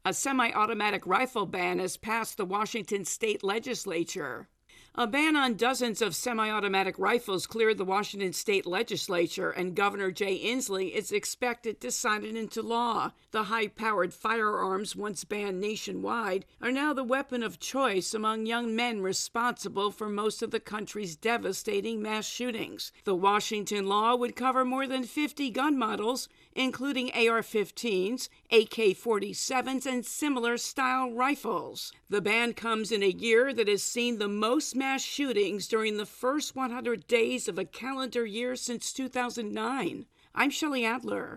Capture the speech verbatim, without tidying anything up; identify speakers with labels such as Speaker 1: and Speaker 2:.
Speaker 1: A semi-automatic rifle ban has passed the Washington state legislature. A ban on dozens of semi-automatic rifles cleared the Washington state legislature, and Governor Jay Inslee is expected to sign it into law. The high-powered firearms, once banned nationwide, are now the weapon of choice among young men responsible for most of the country's devastating mass shootings. The Washington law would cover more than fifty gun models, including A R fifteens, A K forty-sevens, and similar style rifles. The ban comes in a year that has seen the most mass shootings during the first one hundred days of a calendar year since two thousand nine. I'm Shelley Adler.